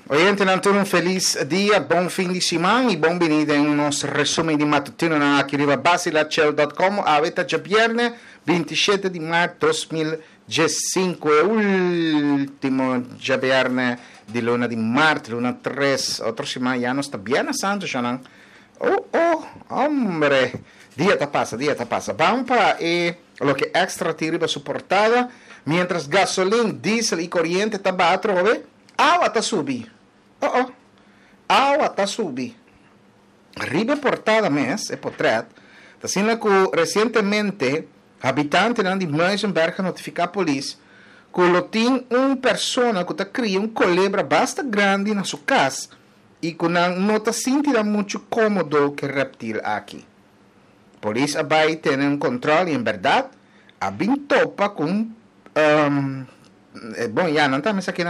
Oyente, Antônio, um feliz dia, bom fim de semana e bem-vindo em nosso resumo de matutino aqui no basilacel.com. Avete già viernes 27 di marzo 2015, è l'ultimo già viernes di luna di marzo, luna 3, otro semana ya no está bien santo, Shannon. Hombre, día te pasa. Vamos para lo que extra tiriba soportada, mientras gasolina, diesel y corriente está bajo, agua está subi. Agua está subi. Arriba portada mes, é potret, está sendo que recentemente habitantes de Muizenberg notificar a polícia que tem uma pessoa que está criando culebra bastante grande na sua casa e que não está sentindo muito cômodo que reptil aqui. A polícia vai ter um controle, em verdade, a bem topa com bom, já não está mais aqui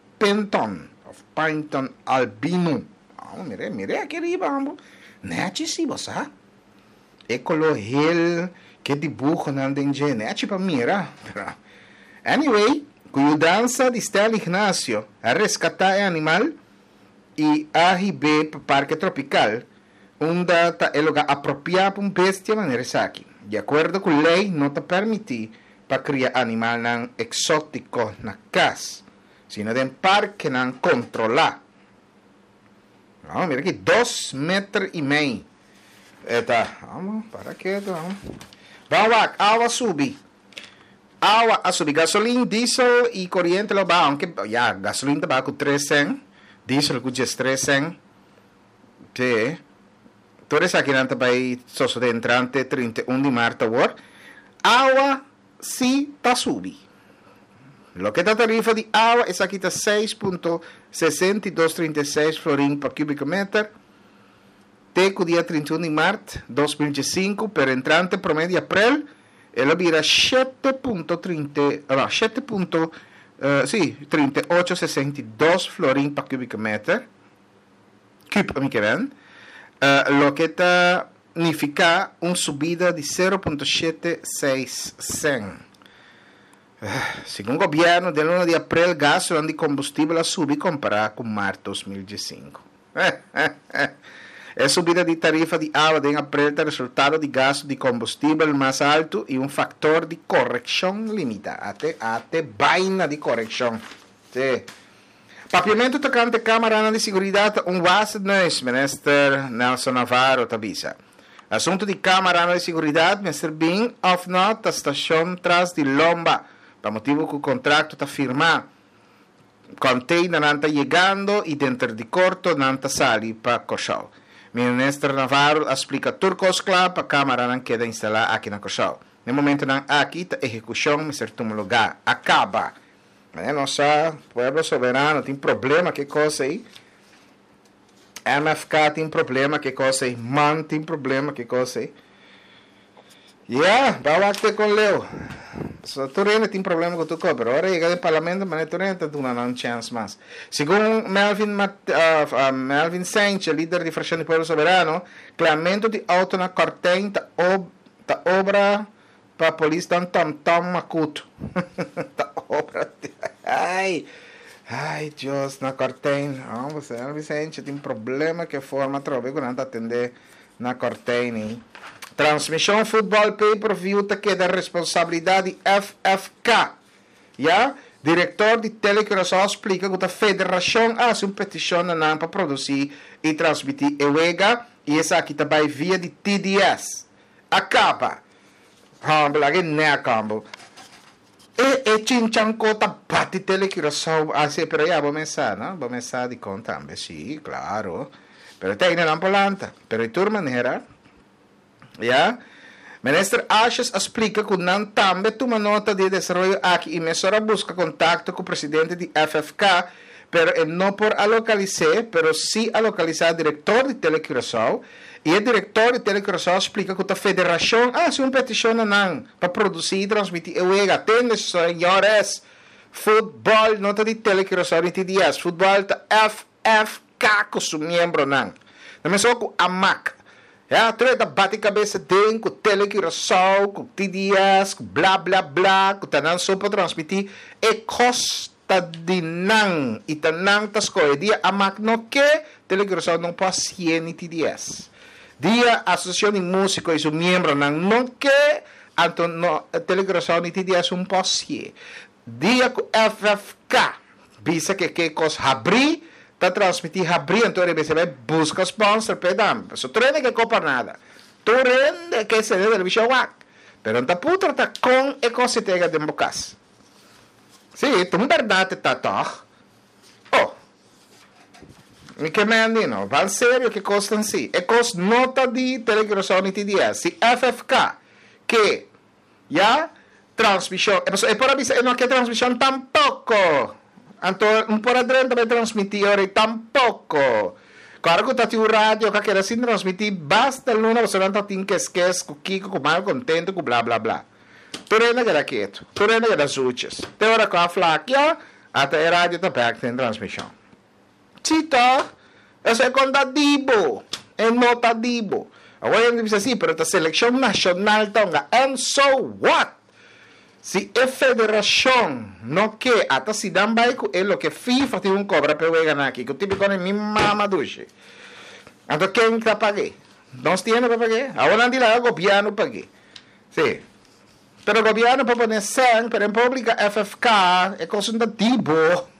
Python albino. Mire aqui arriba, não é accessível, sabe? É color que dibujo não tem gente para mirar. Anyway, cuidança de Stella Ignacio a resgatar o animal e arribar para o parque tropical, onde está o lugar apropriado para uma bestia maneira aqui. De acordo com a lei, não está permitido para criar animal não exótico na casa, sino de um parque não controlado. Mira aqui, 2,5 metros. Vamos, para quieto, vamos. Vamos, agua subir. Gasolina, diesel e corriente lo va, aunque ya, gasolina va con 300, diesel con 300. Sí. Todo eso aquí nanta vai soso de entrante 31 de marzo agora. Agua sí está subi. Lo que está tarifa de agua es aquí está 6.6236 florín por cúbico metro. Teco dia 31 de março 2015, per entrante promedio abril, ela vira 38,62 florín por cúbico metro. Lo que significa uma subida de 0,76 Segundo o governo, del 1 de abril, gasolina de combustível subiu comparado com março 2015. A subida de tarifa de água em abril é resultado de gasto de combustível mais alto e um fator de correção limitado. Até vaina de correção. Sí. Papiamento tocante Câmara de Seguridade, base nós, ministro Nelson Navarro Tabisa. Assunto de Câmara de Seguridade, Mr. Bing, of not, a estação tras de Lomba, para motivo que o contrato está firmado. Container não está chegando e dentro de corto não está sali para Cochal. Ministro Navarro explica turcos claro para a Câmara não queda instalada aqui na Cochal. No momento não aqui a execução em certo lugar acaba. Nosso povo soberano tem problema, que coisa aí? MFK tem problema, que coisa aí? MAN tem problema, que coisa aí? Vamos aqui com o Leo. Torrente tem problema com o tuco, pero agora chega do parlamento, mas Torrente não dá uma chance mais. Segundo Melvin Sainz, líder de Fração do Povo Soberano, clamento de auto na Corten da obra para a polícia tam macuto. Da obra. Ai, Deus, na Corten. Melvin Sainz tem problema que forma trove quando atender na Corten. Transmissão futebol pay-per-view que é da responsabilidade FFK. Diretor de Telecurasao explica que a federação faz uma petição para produzir e transmitir a liga e essa aqui também via de TDS. Acaba. Lagi não acaba. E Chinchanco tá bate Telecurasao assim, pero já vou começar, não? Vou começar de conta também, sim, claro. Pero tem na ambulante. Pero de toda maneira, Ministro Ashes explica que não também toma nota de desenvolvimento aqui e mesora busca contato com o presidente de FFK, pero não por localizar, pero sim a localizar o diretor de Telecurasao. E o diretor de Telecurasao explica que a federação faz uma petição para produzir e transmitir o EGA. Tem, senhores, futebol, nota de Telecurasao de TDS, futebol da FFK com seu membro. Não é só com a MAC. Treta bate-cabeça dentro, com Telecurasao, com TDS, com blá blá blá, com não só para transmitir, e custa tadinang itanang taskoy dia amak no que telegrosão não passie ni TDS. Dia Associação de Músicos e seu membro não que anto no telegrosão ni TDS passie. Dia com FFK bisa que cos abrir tá transmitir abrir então ele vai busca sponsor pedam. So trene que copa nada. Torrende que se deve televisão wak. Pero não tá putra tá com e cosa tega de bocas. Sim, tu verdade tá toch. Oh. Mi che mandino, va serio che costano sì. E cost nota di telegrosão di TDS. Si FFK che ya transmisión e por avisar no che transmisión tampoco. Anto un po' adrento per trasmettere tampoco. Claro que un radio que era sin transmitir basta luna você não tem que esquecer com Kiko com mal contento com blá blá blá. Torena que era quieto, torena que era suches. Te ora com a flaquia até a rádio tá perto em transmissão. Cita, é secondativo, é notativo. Agora eu digo assim, pero a seleção nacional tonga, and so what? Si é federação, não que até se dá baico é o que FIFA tem um cobra para eu ganhar aqui, que o típico é minha mama duche. Então quem está pagando? Nós temos para pagar. Agora não lá o governo pague. Sim. Pero o governo para poner sangue, para a pública FFK é consultativo.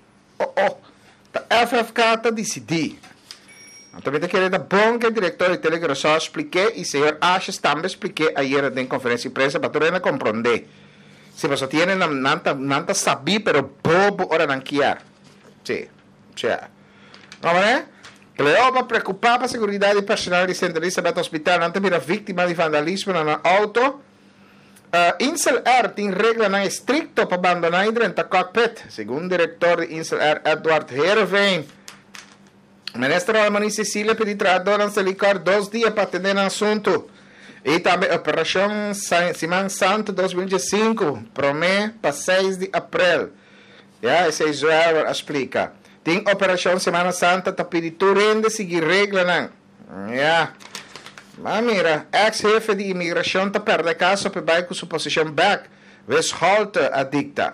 A FFK está decidido. Então eu queria dar bom que o diretor de telegrosão explique e o senhor Ashes também explique ayer em conferência de imprensa para todo mundo compreender. Si você tiene nanta sabi pero bobo ora nanquiar. Sì, cioè. No, né? Cleopa preoccupata per la segurità del personale di St. Elizabeth Hospital, nanta era vittima di vandalismo in auto. Insel Air in regola non è stricto per abbandonare il cockpit, secondo il direttore di Insel Air Edward Herveen. Il ministro della Mani Sicilia per ritratto non se li ricorda 2 giorni per attendere l'assunto. E também Operação Semana Santa 2025, promete para 6 de abril. Esse Israel explica. Tem Operação Semana Santa, tá pedindo rende seguir regra, não. Mas mira, ex-jefe de imigração tá perdendo caso para vai com sua posição back. Westholte a dicta.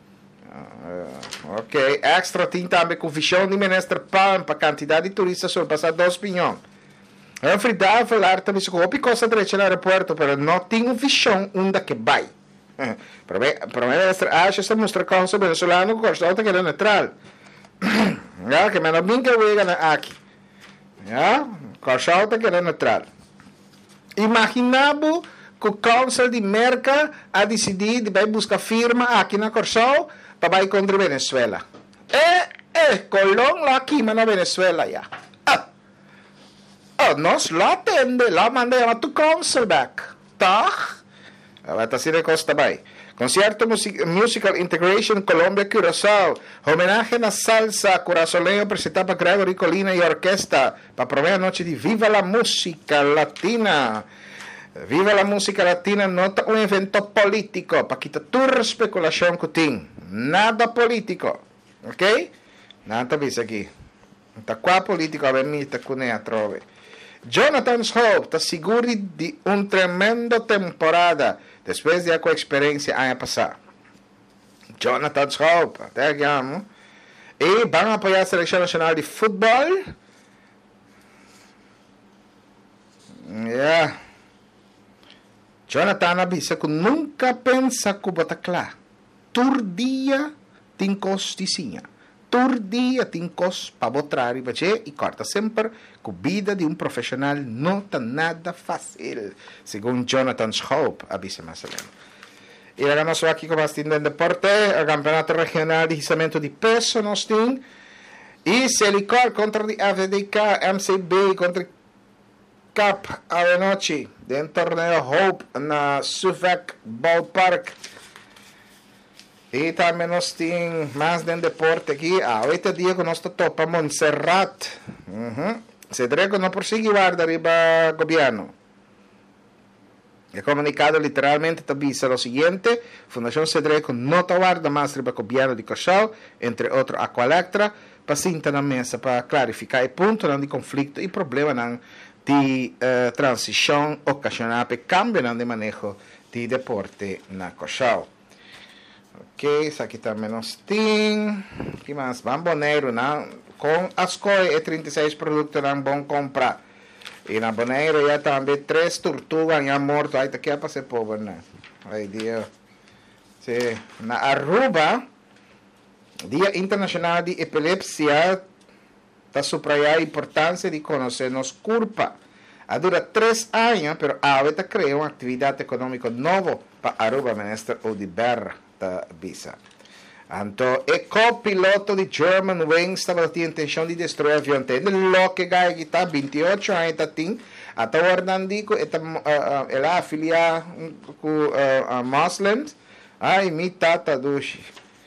Ok, extra tem também com visão de ministro Palm para quantidade de turistas surpassar 2 milhões. É uma verdade falar também sobre o que costa direito no aeroporto, mas não tem uma visão onde que vai. Para mim, acho que mostra como o venezuelano com a que é neutral. Que menos bem que eu vejo aqui. Com a que é neutral. Imaginamos que o Council de Merca a decidir de buscar firma aqui na Corsão para ir contra a Venezuela. Colón lá aqui, mas na Venezuela já. Nós lá atende, lá mandei a tu council back. Tá? Vai estar assim de costa também. Concerto Musical Integration Colombia Curaçao. Homenagem na salsa curaçoleño apresentado para Gregory Colina e orquesta para promover a noite de Viva la Música Latina. Viva la Música Latina não é um evento político para quitar toda a especulação que tem. Nada político. Ok? Nada disso aqui. Não está qual político a venir com a trove. Jonathan Hope está seguro de uma tremenda temporada depois de a experiência ano passado. Jonathan Hope, até aqui amo. E vão apoiar a Seleção Nacional de Futebol. Jonathan avisa que nunca pensa que bota claro. Todo dia tem costicinha. Todo dia tem coisas para botar e corta sempre que a vida de um profissional não está nada fácil, segundo Jonathan Hope, avisa mais além. E agora nós vamos aqui com mais de deporte, o campeonato regional de rizamento de peso nós temos, e Selicor contra a FDK, MCB contra Cap a noite, dentro do torneio Hope na Suffolk Ballpark. E também nós temos mais de deporte aqui. 8 dias que nós topa Montserrat. Cedreco não prossegue guarda arriba governo. El comunicado literalmente avisa lo siguiente: Fundación Cedreco não guarda mais arriba governo de Corsao, entre outros Aqualectra, para sentar na mesa para clarificar o ponto de conflito e problema de transição ocasional para cambio de manejo de deporte na Corsao. Ok, isso aqui está menos tem. Que mais? Boneiro, né? Com as coisas e 36 produtos não bom comprar. E na Boneiro já também 3 tortugas já morto. Aí tá aqui para ser pobre, né? Aí dia. Sim. Na Aruba, Dia Internacional de Epilepsia, está subrayando a importância de conhecer nos culpa. Dura 3 anos, mas ahora crea uma atividade econômica nova para Aruba, ministro Odiber da Visa. Então, o copiloto de Germanwings estava tendo intenção de destruir o avião. Entende? Lo que ganha que está 28 anos, até o Hernandico, ele é afiliado com Muslims, e me tata dushi.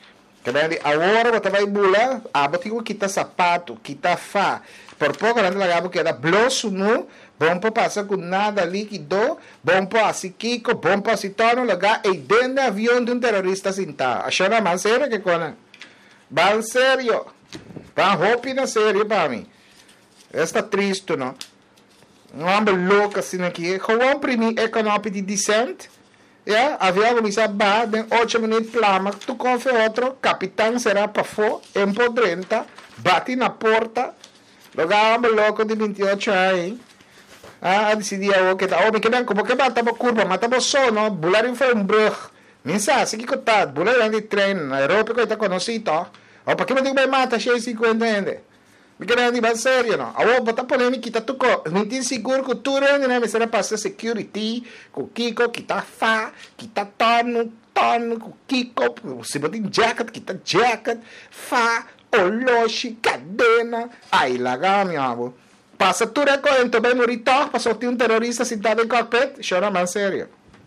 Agora você vai bular, você quita sapato, quita fa. Por pouco, não lagabo que era bloso nu, bom para passar com nada líquido, bom para assim kiko, bom para assim tono, lugar, e dentro do avião de terrorista sentado. Achou na mão sério que conan? Van sério. Van hopi na sério para mim. Está triste, não? Um homem louco assim aqui. Gewoon primi economic de descent. Ja, avião começa a bater, den 8 minutos plama, tu confia outro, capitão será para fora, empodrenta, bate na porta, lugar homem louco de 28 anos, decidia que tá, que bem, como que matava curva, matava sono, bular foi brug, minsa, se que contado, bular de trem, na Europa que está conhecido, para que me digo bem mata, 650 ende. Porque não é sério, não. A outra polêmica está tudo. Não tem seguro que tudo é, né? Mas era passar security, com Kiko, que está fa, que está tono, com Kiko, se botar jacket, que está jacket, fa, oloshi, cadena. Aí, lá, meu amor. Passa tudo é corrente, bem morito, para sortir um terrorista sentado em cockpit, chora mais sério.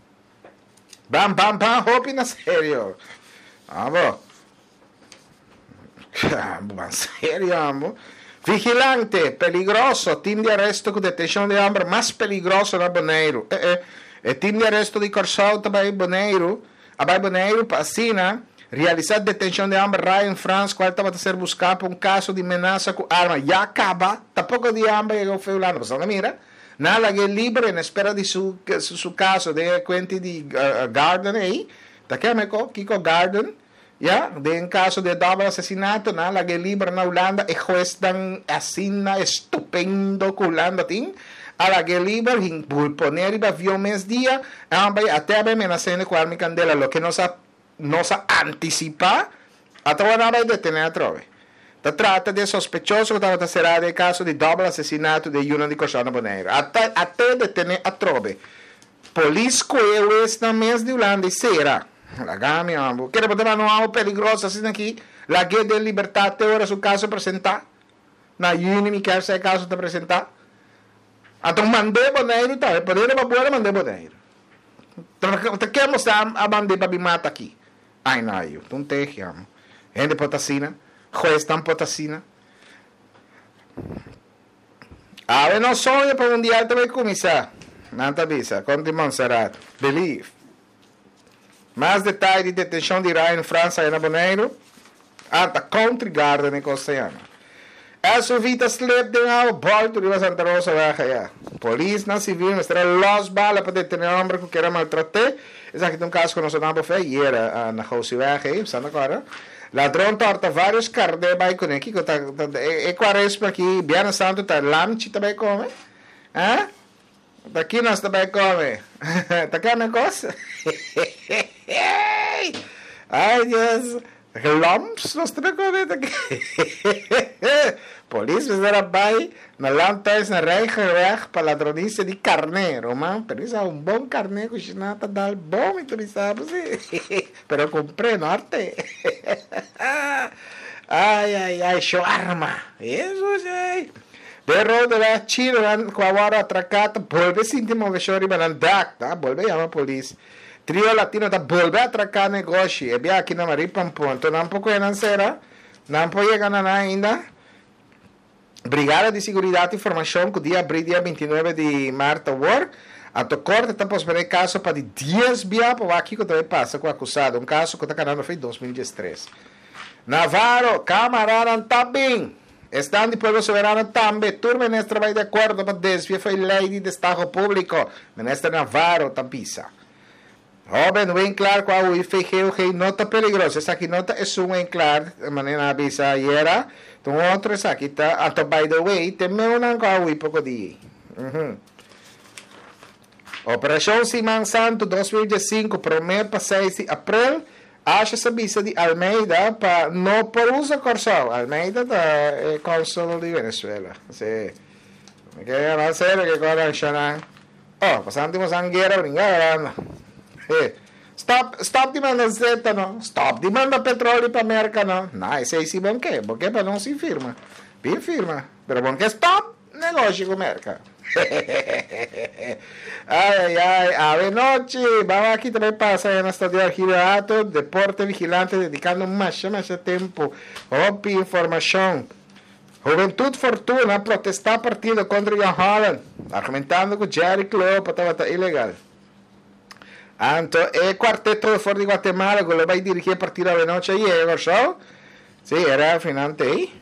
Bam, hopi na sério. Amor. Sério, amor. Vigilante, peligroso, team de arresto com detenção de homem mais peligroso na Boneiro. Team de arresto de Corsol também Boneiro. Abai Boneiro, Passina, realizar detenção de homem Ryan em França, qual estava a ser buscado por um caso de ameaça com arma. Já acaba, tampoco de homem que eu fui lá, não mira. Nada que é livre, na espera de su caso, de cuenta de Garden aí. Tá aqui, Kiko Garden. Ya, en caso de doble asesinato, na la que libre na Holanda, el juez dan asina estupendo culando tin, a la que libre en poner y vio mes día, até a me nacen de cual mi candela, lo que nos anticipa, a toda nada de detener a trove. Se trata de sospechoso que estava será de caso de doble asesinato de uno de Corsana Boneiro, até detener a trove. Polisco eu na mes de Holanda e será. La meu amor. Quero botar uma algo peligrosa assim aqui. La guerra de liberdade agora seu caso apresentar. Na Unimi quer ser caso de apresentar. Então mandei Boneiro, tá? Poderia para mandei Boneiro. Então quer mostrar a mandei para me matar aqui. Ai não, eu não te amo. Gente potacina, juez tan potacina. Eu não sonho para um dia também começar. Não te avisa, conte Monserrat. Believe. Mais detalhes de detenção de Ryan em França e na Boneiro. Anta Country Garden em Costeano. Essa vida slip de ao bordo de Santa Rosa Baja. Polícia na civil mostrou los balas para detener o homem que era maltratar. Esse aqui tem um caso que nós não foi e era na Rosa Baja, sabe agora? Ladrão torta vários carnes vai com aqui, é quaresma aqui, Biana Santo tá lamchi também come. Hã? Daqui nós também come. Tá aqui a negócio? Ai, Deus. Lumps nós também come daqui. Polícia era bem na lanterna na reja para ladronice de carneiro, man. Pero isso é um bom carneiro que chinata dá bom e tu sabe, sim. Pero comprei norte. Ai, shawarma. Isso, sim. Pero de la China, cuando atracata, vuelve sin mover balandak, tá? Vuelve llama polícia. Trio latino tá vuelve a atracar negócio. E bem aqui na Maripampon, então não pouco é nancera, não pode chegar nada ainda. Brigada de Seguridade e Informação, que dia abril, dia 29 de março, a corte está pospondo caso para 10 dias, para aqui que também passa com o acusado, um caso que está canando foi em 2013. Navarro, camarada, tá bem. Estado de Pueblo Soberano também, turma ministra vai de acordo para desviar foi lei de Estado Público, ministro Navarro Tapisa. Joven, bem claro, qual o IFG, nota peligrosa. Essa aqui nota é um bem claro, de maneira avisa ayer. Então, outro, essa aqui está, by the way, tem meu não qual o pouco de. Operação Simão Santo 2015, promete para 6 de abril, acha essa visa de Almeida para não por uso Corsal. Almeida é cônsul de Venezuela. Sim. Que é mais sério que agora chama. Oh, passando uma sangueira brincando. Stop demanda Z, não. Stop demanda petróleo para a América, não. Não, esse aí sim bom que? Porque para não se firma. Bem firma. Pero bom que stop negócio com a América. A noite, vamos aqui também passar na estadio Arquivo Deporte Vigilante, dedicando mais tempo a informação. Juventude Fortuna protestar partido contra Jan Holland, argumentando que Jerry Klopp estava ilegal. Então, o quarteto de fora de Guatemala que vai dirigir a partida da noite aí, show? Sim, era finante aí.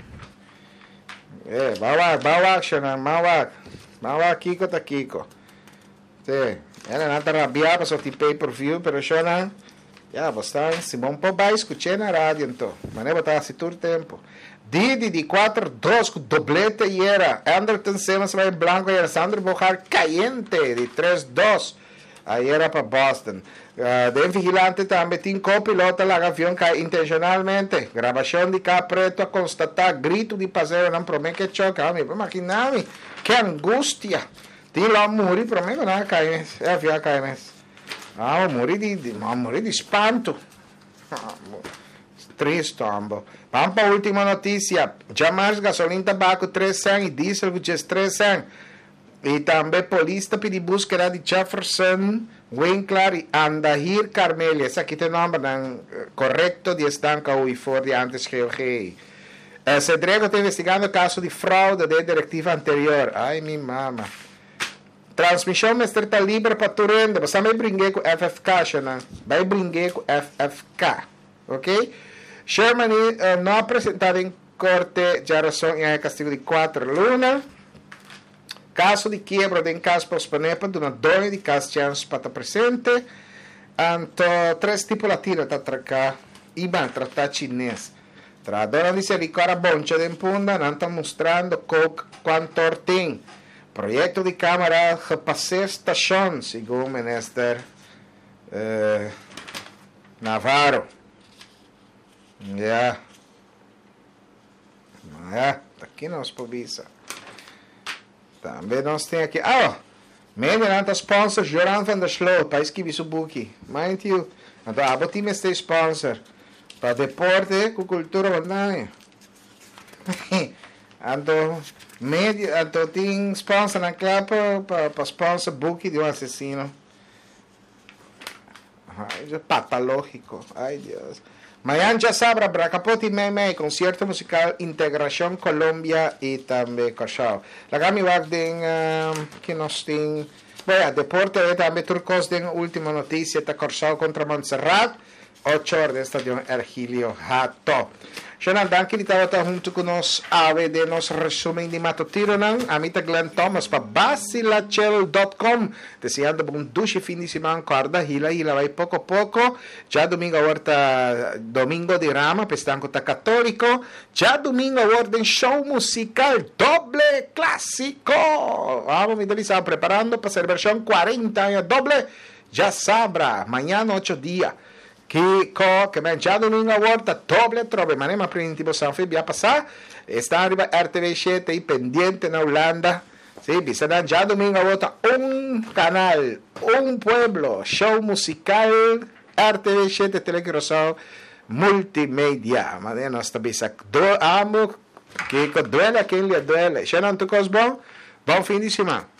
Vamos Kiko tá Kiko. Sim, era nada rabiava só tipo pay-per-view, pero eu não. Já, bastante. Simão Pobá, escutei na rádio, então. Mas não estava assim todo o tempo. Didi de 4-2 com doblete e era. Anderton Simmons vai em branco e era Sandro Bojar caliente de 3-2. Aí era para Boston. De vigilante também tinha copiloto lá, avião cai intencionalmente. Gravação de cá preto a constatar grito de passeio, não promete que choca. Imaginame, que angústia. Tinha lá morrer, promete que não cai mesmo. É avião cai mesmo. Morrer de espanto. Triste, ambo. Vamos para a última notícia. Já mais gasolina, tabaco 3 cents e diesel que é 3 cents. E também polícia pediu búsqueda de Jefferson, Winkler e Andahir Carmelia. Esse aqui tem o nome correto de estanca o IFOR de antes que eu rei. Cedrego está investigando o caso de fraude da diretiva anterior. Ai, minha mama. Transmissão mestre está livre para tu renda. Você vai brincar com FFK, Xana. Vai brincar com FFK. Ok? Sherman não apresentado em corte de razão em castigo de 4 lunas. Caso de quiebra de caso posponepa, de uma dona de castianos para estar presente. Então, 3 tipos latinos está atracando. E vai tratar chinês. A dona dice que a boncha de impunda não está mostrando quanto tem. Projeto de câmara repassar estação, segundo o ministro Navarro. Já. Aqui nós publica. Também nós temos aqui. Mediante sponsor Joran van der Sloot, país que viu o book. Mind you. Então, a time este sponsor. Para deporte, com cultura bandana. Então, tem sponsor na capa para sponsor book de assassino. Ai, patológico. Ai, Deus. Amanhã já sabe, Bracapote Meme, concerto musical Integração Colômbia e também Corsal. Lagami Wagden, que nós temos. Deporte também turcos den última notícia da Corsal contra Montserrat, 8 horas do estádio Ergilio Hato. Xanal, danke que estava junto com nós de nosso resumo de matutino, a mim Glenn Thomas para basilachel.com, desejando bom duche fim de semana, corda, hila vai pouco a pouco, já domingo agora domingo de rama, pestanco tá católico, já domingo agora tem show musical doble clássico, vamos me delizar preparando para ser versão 40 anos doble, já sabra, amanhã 8 dias. Que já domingo a volta, doble trove, mas nem preventivo San Felipe a passar, está arriba RTV7 aí pendiente na Holanda, sim, visitan já domingo a volta canal, pueblo, show musical, RTV7 Telecrosal, multimédia, mas nós também amo, que duele a quem lhe duele, já não tu bom fim de semana.